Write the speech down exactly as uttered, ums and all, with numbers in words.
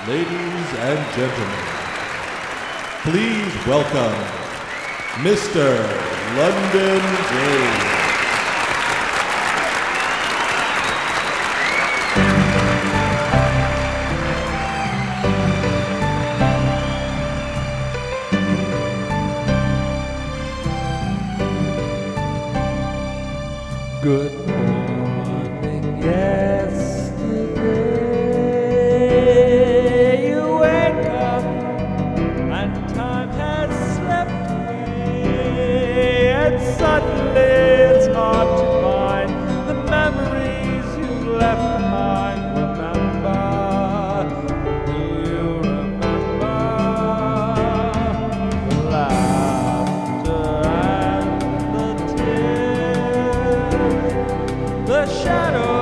Ladies and gentlemen, please welcome Mister London James. Good morning, yesterday. You wake up and time has slipped away, and suddenly it's hard to find the memories you left behind. Remember, do you remember the laughter and the tears? The shadow